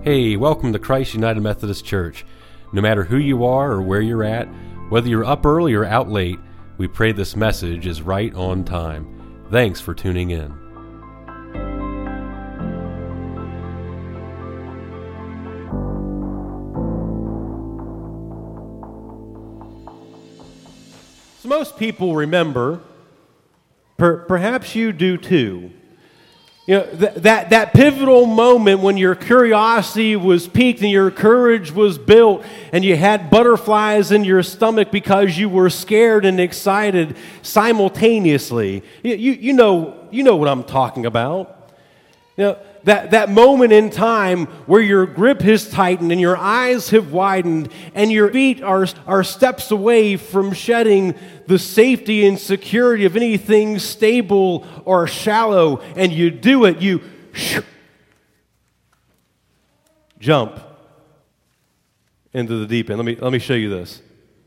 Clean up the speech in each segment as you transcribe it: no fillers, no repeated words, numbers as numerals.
Hey, welcome to Christ United Methodist Church. No matter who you are or where you're at, whether you're up early or out late, we pray this message is right on time. Thanks for tuning in. So most people remember, perhaps you do too, that pivotal moment when your curiosity was piqued and your courage was built and you had butterflies in your stomach because you were scared and excited simultaneously. You know what I'm talking about. That moment in time where your grip has tightened and your eyes have widened and your feet are steps away from shedding the safety and security of anything stable or shallow, and you do it, you jump into the deep end. Let me show you this.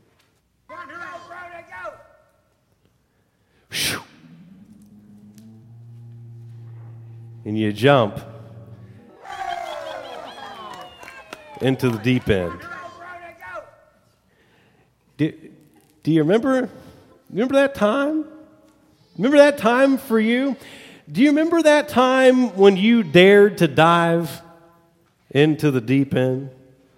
And you jump into the deep end. Do you remember that time? Remember that time for you? Do you remember that time when you dared to dive into the deep end?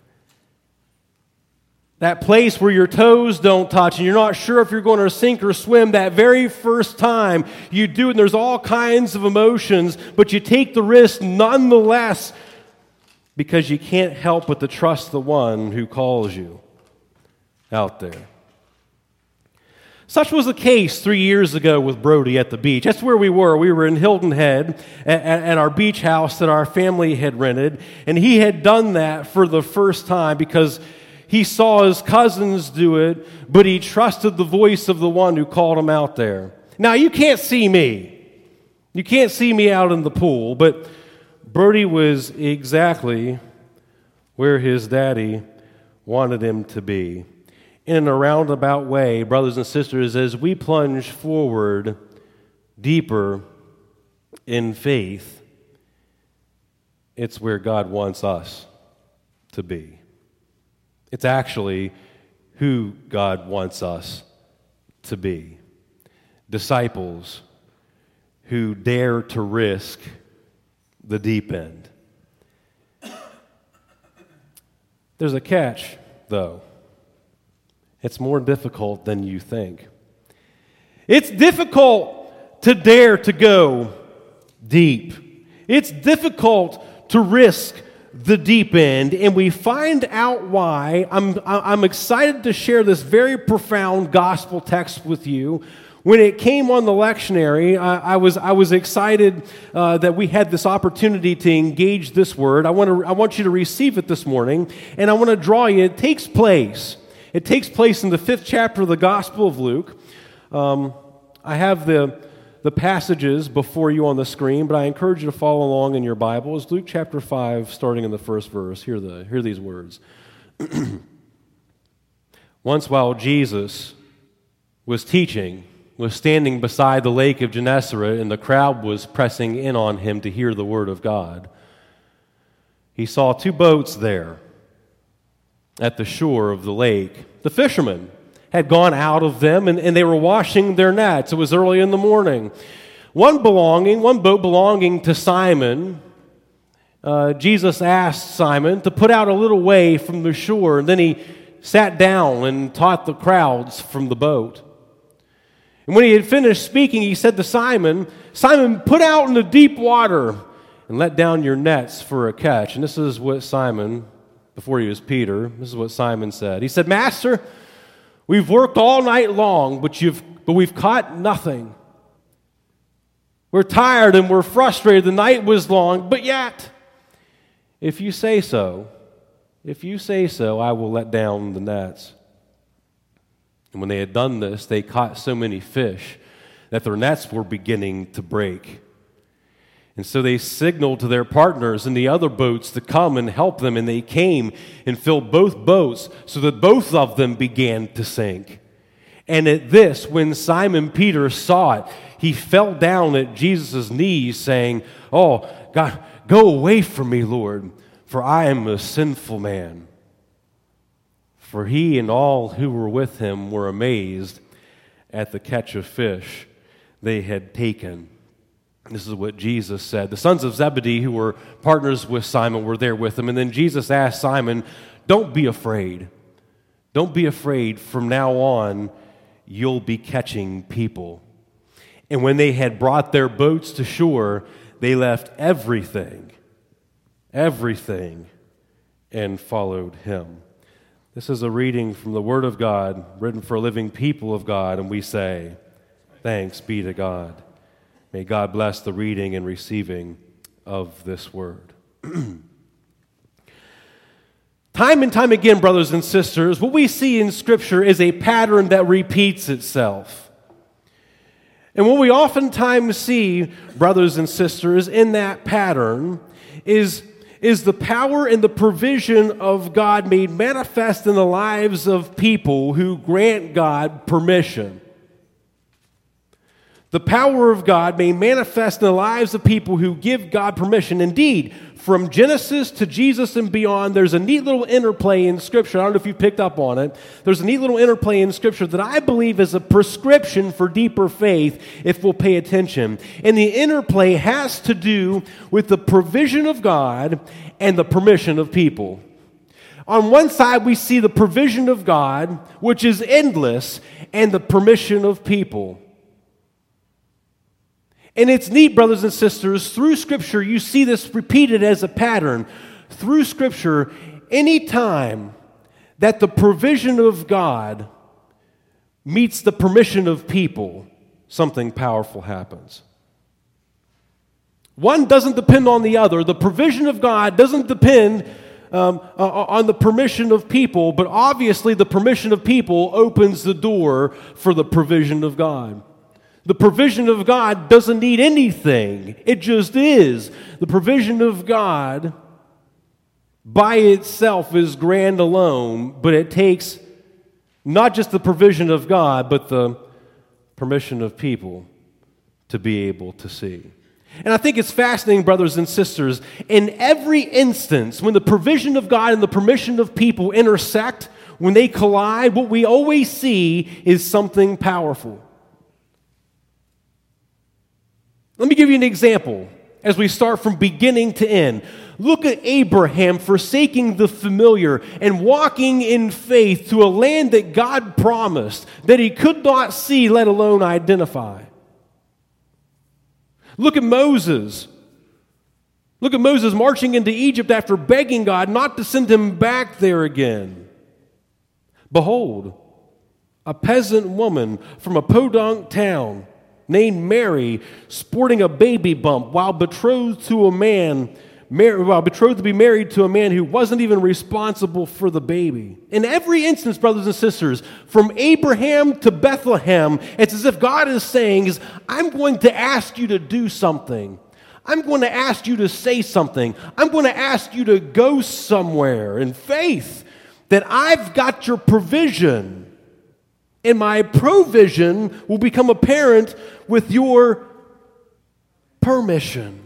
That place where your toes don't touch and you're not sure if you're going to sink or swim. That very first time you do it, and there's all kinds of emotions, but you take the risk nonetheless because you can't help but to trust the one who calls you out there. Such was the case 3 years ago with Brody at the beach. That's where we were. We were in Hilton Head at our beach house that our family had rented, and he had done that for the first time because he saw his cousins do it, but he trusted the voice of the one who called him out there. Now, you can't see me. You can't see me out in the pool, but Brody was exactly where his daddy wanted him to be. In a roundabout way, brothers and sisters, as we plunge forward deeper in faith, it's where God wants us to be. It's actually who God wants us to be. Disciples who dare to risk the deep end. There's a catch, though. It's more difficult than you think. It's difficult to dare to go deep. It's difficult to risk the deep end, and we find out why. I'm excited to share this very profound gospel text with you. When it came on the lectionary, I was excited that we had this opportunity to engage this word. I want you to receive it this morning, and I want to draw you. It takes place in the 5th chapter of the Gospel of Luke. I have the passages before you on the screen, but I encourage you to follow along in your Bible. It's Luke chapter 5, starting in the first verse. Hear these words. Once while Jesus was teaching, was standing beside the lake of Gennesaret, and the crowd was pressing in on him to hear the word of God, he saw 2 boats there at the shore of the lake. The fishermen had gone out of them, and they were washing their nets. It was early in the morning. One boat belonging to Simon, Jesus asked Simon to put out a little way from the shore, and then he sat down and taught the crowds from the boat. And when he had finished speaking, he said to Simon, "Simon, put out in the deep water and let down your nets for a catch." And this is what Simon, before he was Peter, this is what Simon said. He said, "Master, we've worked all night long, but we've caught nothing. We're tired and we're frustrated. The night was long, but yet, if you say so, I will let down the nets." And when they had done this, they caught so many fish that their nets were beginning to break. And so they signaled to their partners in the other boats to come and help them, and they came and filled both boats so that both of them began to sink. And at this, when Simon Peter saw it, he fell down at Jesus' knees saying, "Oh, God, go away from me, Lord, For I am a sinful man. For he and all who were with him were amazed at the catch of fish they had taken. This is what Jesus said. The sons of Zebedee, who were partners with Simon, were there with him. And then Jesus asked Simon, "Don't be afraid. Don't be afraid. From now on, you'll be catching people." And when they had brought their boats to shore, they left everything, and followed him. This is a reading from the Word of God, written for a living people of God, and we say, thanks be to God. May God bless the reading and receiving of this Word. Time and time again, brothers and sisters, what we see in Scripture is a pattern that repeats itself. And what we oftentimes see, brothers and sisters, in that pattern is the power and the provision of God made manifest in the lives of people who grant God permission. The power of God made manifest in the lives of people who give God permission. Indeed, from Genesis to Jesus and beyond, there's a neat little interplay in Scripture. I don't know if you picked up on it. There's a neat little interplay in Scripture that I believe is a prescription for deeper faith if we'll pay attention. And the interplay has to do with the provision of God and the permission of people. On one side, we see the provision of God, which is endless, and the permission of people. And it's neat, brothers and sisters, through Scripture, you see this repeated as a pattern. Through Scripture, any time that the provision of God meets the permission of people, something powerful happens. One doesn't depend on the other. The provision of God doesn't depend on the permission of people, but obviously the permission of people opens the door for the provision of God. The provision of God doesn't need anything. It just is. The provision of God by itself is grand alone, but it takes not just the provision of God, but the permission of people to be able to see. And I think it's fascinating, brothers and sisters, in every instance, when the provision of God and the permission of people intersect, when they collide, what we always see is something powerful. Let me give you an example as we start from beginning to end. Look at Abraham forsaking the familiar and walking in faith to a land that God promised that he could not see, let alone identify. Look at Moses. Look at Moses marching into Egypt after begging God not to send him back there again. Behold, a peasant woman from a podunk town named Mary, sporting a baby bump while betrothed to be married to a man who wasn't even responsible for the baby. In every instance, brothers and sisters, from Abraham to Bethlehem, it's as if God is saying, I'm going to ask you to do something. I'm going to ask you to say something. I'm going to ask you to go somewhere in faith that I've got your provision. And my provision will become apparent with your permission.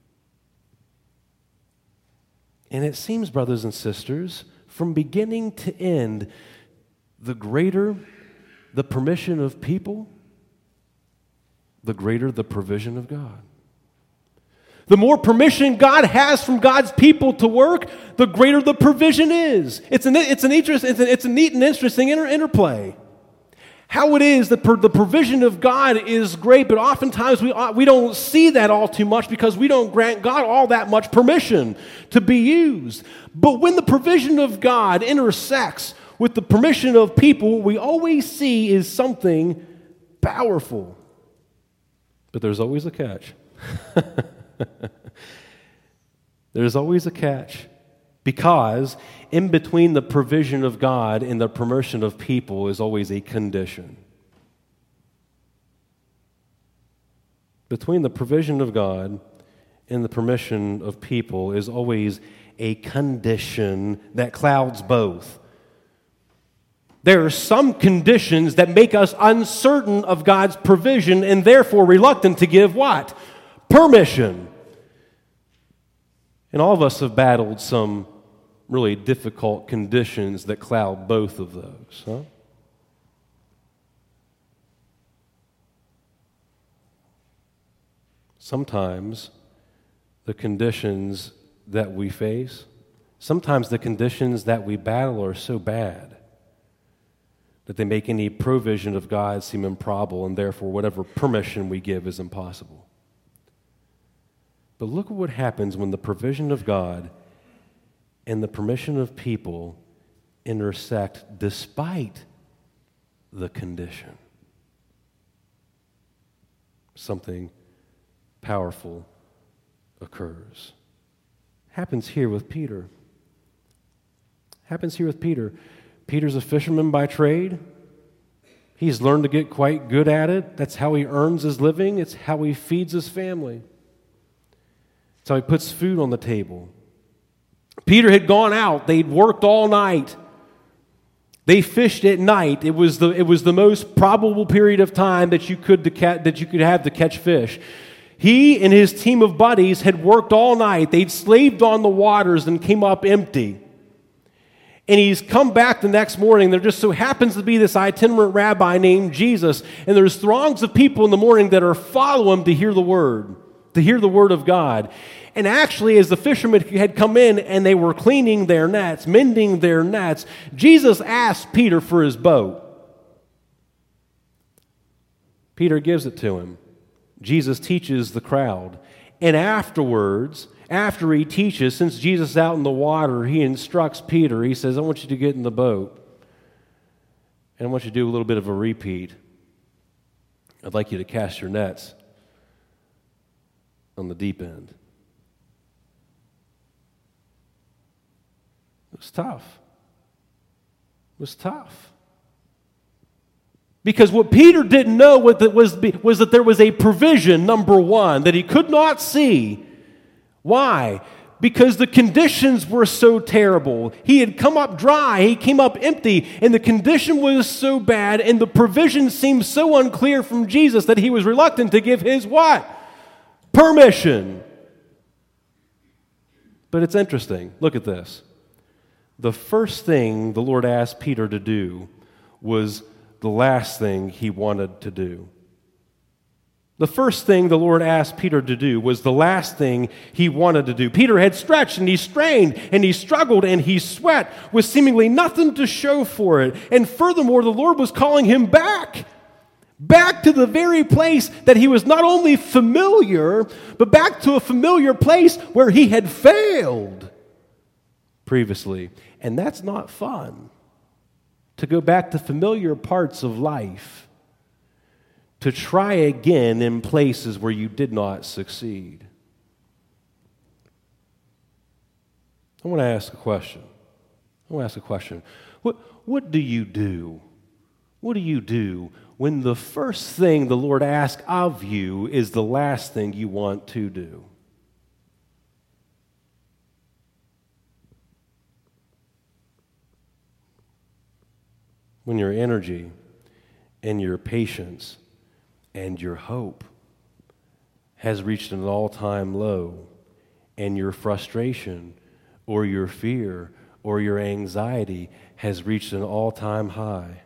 And it seems, brothers and sisters, from beginning to end, the greater the permission of people, the greater the provision of God. The more permission God has from God's people to work, the greater the provision is. It's a neat and interesting interplay. How it is that the provision of God is great, but oftentimes we don't see that all too much because we don't grant God all that much permission to be used. But when the provision of God intersects with the permission of people, what we always see is something powerful. But there's always a catch. There's always a catch. Because in between the provision of God and the permission of people is always a condition. Between the provision of God and the permission of people is always a condition that clouds both. There are some conditions that make us uncertain of God's provision and therefore reluctant to give what? Permission. And all of us have battled some really difficult conditions that cloud both of those, huh? Sometimes the conditions that we face, sometimes the conditions that we battle are so bad that they make any provision of God seem improbable, and therefore whatever permission we give is impossible. But look at what happens when the provision of God and the permission of people intersect despite the condition. Something powerful occurs. Happens here with Peter. Peter's a fisherman by trade. He's learned to get quite good at it. That's how he earns his living. It's how he feeds his family. It's how he puts food on the table. Peter had gone out. They'd worked all night. They fished at night. It was the most probable period of time that you could have to catch fish. He and his team of buddies had worked all night. They'd slaved on the waters and came up empty. And he's come back the next morning. There just so happens to be this itinerant rabbi named Jesus. And there's throngs of people in the morning that are following him to hear the word of God. And actually, as the fishermen had come in and they were cleaning their nets, mending their nets, Jesus asked Peter for his boat. Peter gives it to him. Jesus teaches the crowd. And afterwards, after he teaches, since Jesus is out in the water, he instructs Peter. He says, I want you to get in the boat. And I want you to do a little bit of a repeat. I'd like you to cast your nets on the deep end. It was tough. It was tough. Because what Peter didn't know was that there was a provision, number one, that he could not see. Why? Because the conditions were so terrible. He had come up dry, he came up empty, and the condition was so bad, and the provision seemed so unclear from Jesus that he was reluctant to give his what? Permission. But it's interesting. Look at this. The first thing the Lord asked Peter to do was the last thing he wanted to do. The first thing the Lord asked Peter to do was the last thing he wanted to do. Peter had stretched and he strained and he struggled and he sweat with seemingly nothing to show for it. And furthermore, the Lord was calling him back to the very place that he was not only familiar, but back to a familiar place where he had failed previously. And that's not fun. To go back to familiar parts of life, to try again in places where you did not succeed. I want to ask a question. What do you do? What do you do when the first thing the Lord asks of you is the last thing you want to do? When your energy and your patience and your hope has reached an all-time low, and your frustration or your fear or your anxiety has reached an all-time high.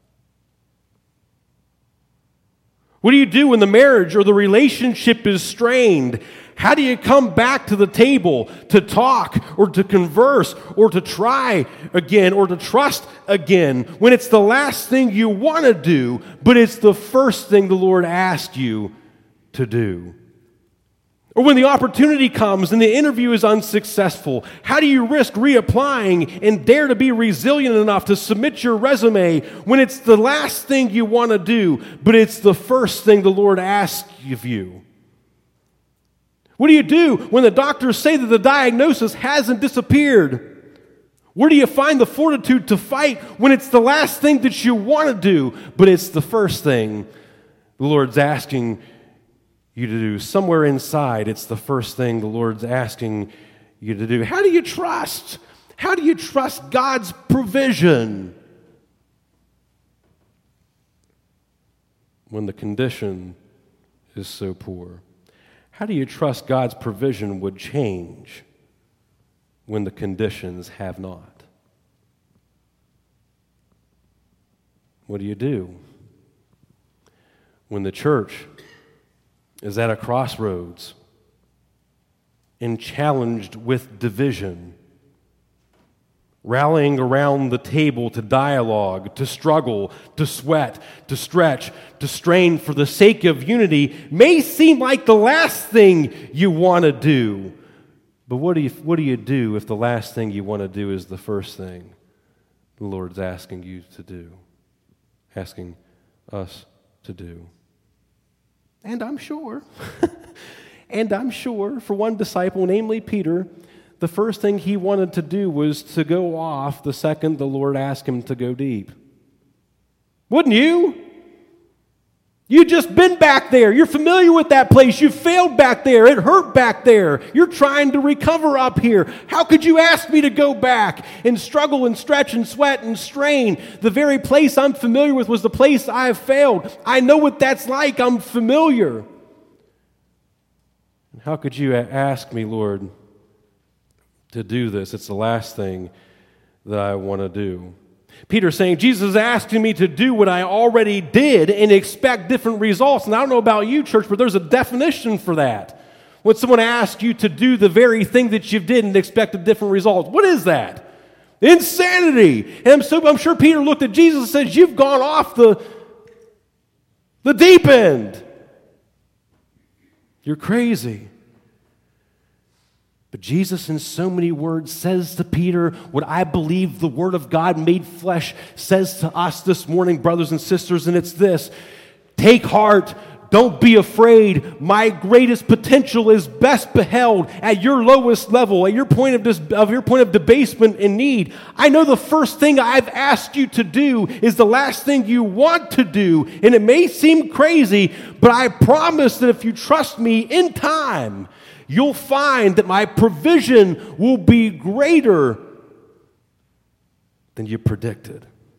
What do you do when the marriage or the relationship is strained? How do you come back to the table to talk or to converse or to try again or to trust again when it's the last thing you want to do, but it's the first thing the Lord asked you to do? Or when the opportunity comes and the interview is unsuccessful, how do you risk reapplying and dare to be resilient enough to submit your resume when it's the last thing you want to do, but it's the first thing the Lord asks of you? What do you do when the doctors say that the diagnosis hasn't disappeared? Where do you find the fortitude to fight when it's the last thing that you want to do, but it's the first thing the Lord's asking you to do? Somewhere inside, it's the first thing the Lord's asking you to do. How do you trust? How do you trust God's provision when the condition is so poor? How do you trust God's provision would change when the conditions have not? What do? When the church is at a crossroads and challenged with division, rallying around the table to dialogue, to struggle, to sweat, to stretch, to strain for the sake of unity may seem like the last thing you want to do. But what do you do if the last thing you want to do is the first thing the Lord's asking you to do, asking us to do? And I'm sure for one disciple, namely Peter, the first thing he wanted to do was to go off the second the Lord asked him to go deep. Wouldn't you? You've just been back there. You're familiar with that place. You failed back there. It hurt back there. You're trying to recover up here. How could you ask me to go back and struggle and stretch and sweat and strain? The very place I'm familiar with was the place I have failed. I know what that's like. I'm familiar. How could you ask me, Lord, to do this? It's the last thing that I want to do. Peter's saying, Jesus is asking me to do what I already did and expect different results. And I don't know about you, church, but there's a definition for that. When someone asks you to do the very thing that you did and expect a different result, what is that? Insanity. And I'm sure Peter looked at Jesus and said, you've gone off the deep end. You're crazy. But Jesus, in so many words, says to Peter what I believe the Word of God made flesh says to us this morning, brothers and sisters, and it's this: take heart, don't be afraid. My greatest potential is best beheld at your lowest level, at your point of debasement and need. I know the first thing I've asked you to do is the last thing you want to do, and it may seem crazy, but I promise that if you trust me in time, you'll find that my provision will be greater than you predicted.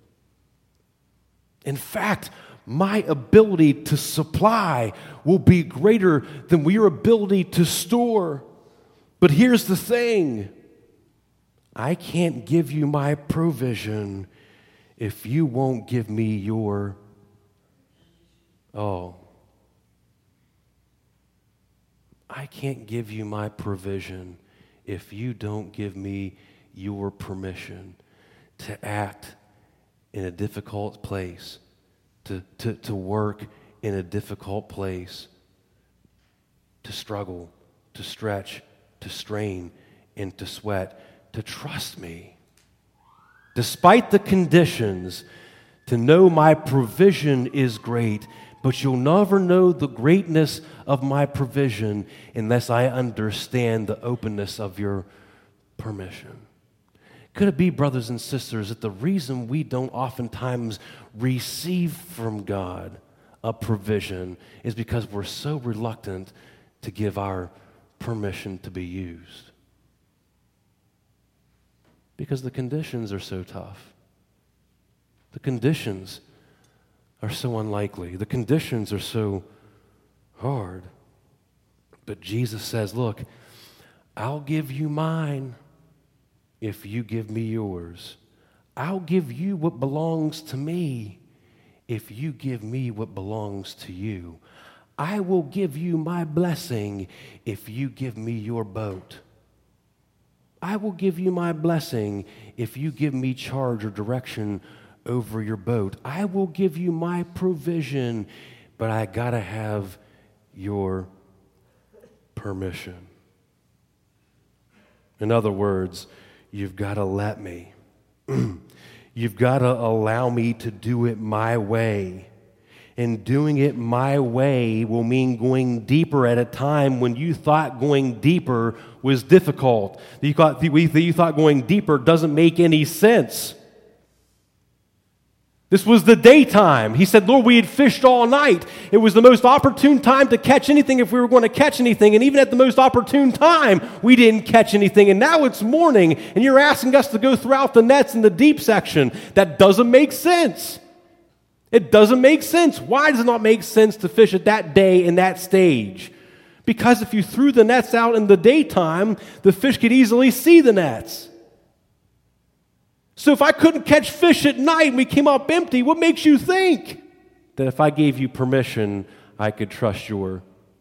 In fact, my ability to supply will be greater than your ability to store. But here's the thing: I can't give you my provision if you won't give me your I can't give you my provision if you don't give me your permission to act in a difficult place, to work in a difficult place, to struggle, to stretch, to strain, and to sweat, to trust me. Despite the conditions, to know my provision is great, but you'll never know the greatness of my provision unless I understand the openness of your permission. Could it be, brothers and sisters, that the reason we don't oftentimes receive from God a provision is because we're so reluctant to give our permission to be used? Because the conditions are so tough. The conditions are so unlikely. The conditions are so hard. But Jesus says, look, I'll give you mine if you give me yours. I'll give you what belongs to me if you give me what belongs to you. I will give you my blessing if you give me your boat. I will give you my blessing if you give me charge or direction over your boat. I will give you my provision, but I gotta have your permission. In other words, you've gotta let me. You've gotta allow me to do it my way. And doing it my way will mean going deeper at a time when you thought going deeper was difficult. You thought going deeper doesn't make any sense. This was the daytime. He said, Lord, we had fished all night. It was the most opportune time to catch anything if we were going to catch anything. And even at the most opportune time, we didn't catch anything. And now it's morning, and you're asking us to go throughout the nets in the deep section. That doesn't make sense. It doesn't make sense. Why does it not make sense to fish at that day in that stage? Because if you threw the nets out in the daytime, the fish could easily see the nets. So if I couldn't catch fish at night and we came up empty, what makes you think that if I gave you permission, I could trust your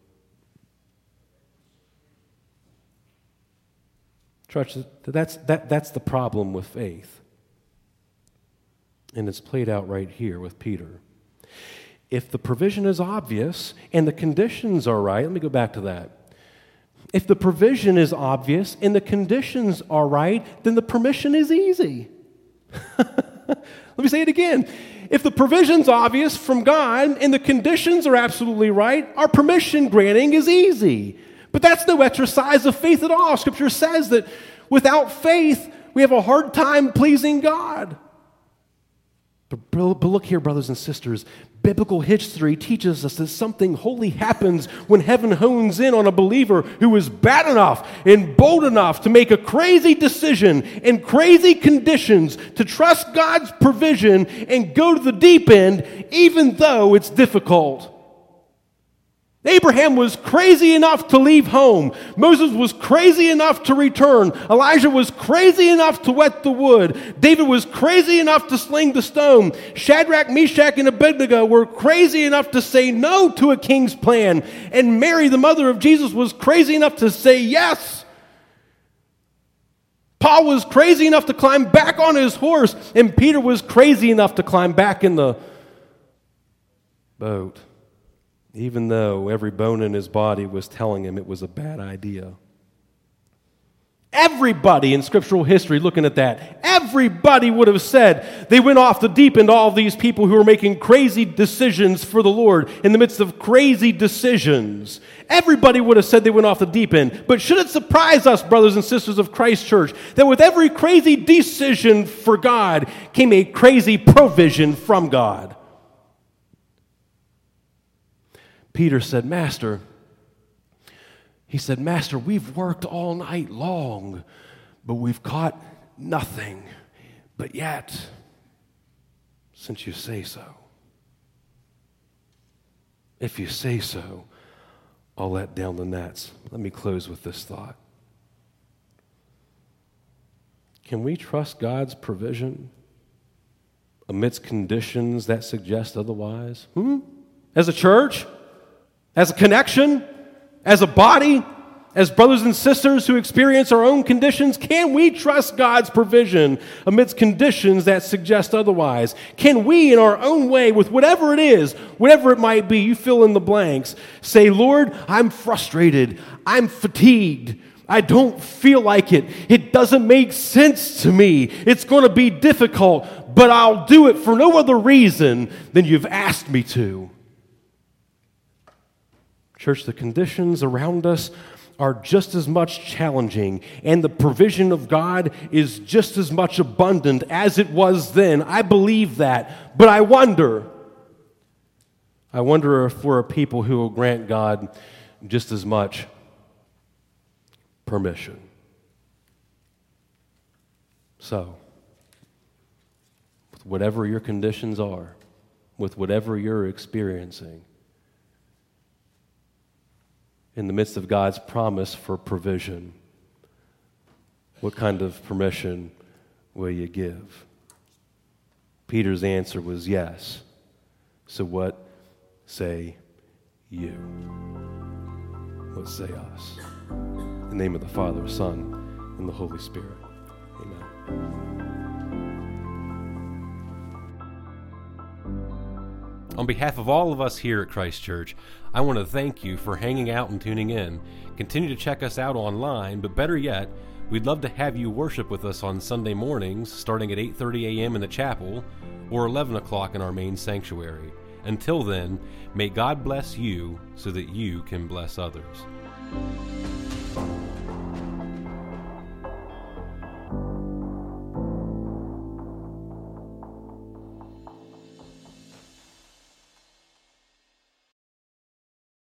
trust? That's the problem with faith. And it's played out right here with Peter. If the provision is obvious and the conditions are right, let me go back to that. If the provision is obvious and the conditions are right, then the permission is easy. Let me say it again. If the provision's obvious from God and the conditions are absolutely right, our permission granting is easy. But that's no exercise of faith at all. Scripture says that without faith, we have a hard time pleasing God. But look here, brothers and sisters. Biblical history teaches us that something holy happens when heaven hones in on a believer who is bad enough and bold enough to make a crazy decision in crazy conditions to trust God's provision and go to the deep end, even though it's difficult. Abraham was crazy enough to leave home. Moses was crazy enough to return. Elijah was crazy enough to wet the wood. David was crazy enough to sling the stone. Shadrach, Meshach, and Abednego were crazy enough to say no to a king's plan. And Mary, the mother of Jesus, was crazy enough to say yes. Paul was crazy enough to climb back on his horse. And Peter was crazy enough to climb back in the boat, even though every bone in his body was telling him it was a bad idea. Everybody in scriptural history looking at that, everybody would have said they went off the deep end, all these people who were making crazy decisions for the Lord in the midst of crazy decisions. Everybody would have said they went off the deep end. But should it surprise us, brothers and sisters of Christ Church, that with every crazy decision for God came a crazy provision from God? Peter said, Master, we've worked all night long, but we've caught nothing. But yet, since you say so, if you say so, I'll let down the nets. Let me close with this thought. Can we trust God's provision amidst conditions that suggest otherwise? As a church? As a connection, as a body, as brothers and sisters who experience our own conditions, can we trust God's provision amidst conditions that suggest otherwise? Can we, in our own way, with whatever it is, whatever it might be, you fill in the blanks, say, Lord, I'm frustrated, I'm fatigued, I don't feel like it, it doesn't make sense to me, it's going to be difficult, but I'll do it for no other reason than you've asked me to. Church, the conditions around us are just as much challenging, and the provision of God is just as much abundant as it was then. I believe that, but I wonder if we're a people who will grant God just as much permission. So, with whatever your conditions are, with whatever you're experiencing, in the midst of God's promise for provision, what kind of permission will you give? Peter's answer was yes. So what say you? What say us? In the name of the Father, Son, and the Holy Spirit. Amen. On behalf of all of us here at Christ Church, I want to thank you for hanging out and tuning in. Continue to check us out online, but better yet, we'd love to have you worship with us on Sunday mornings, starting at 8:30 a.m. in the chapel, or 11 o'clock in our main sanctuary. Until then, may God bless you so that you can bless others.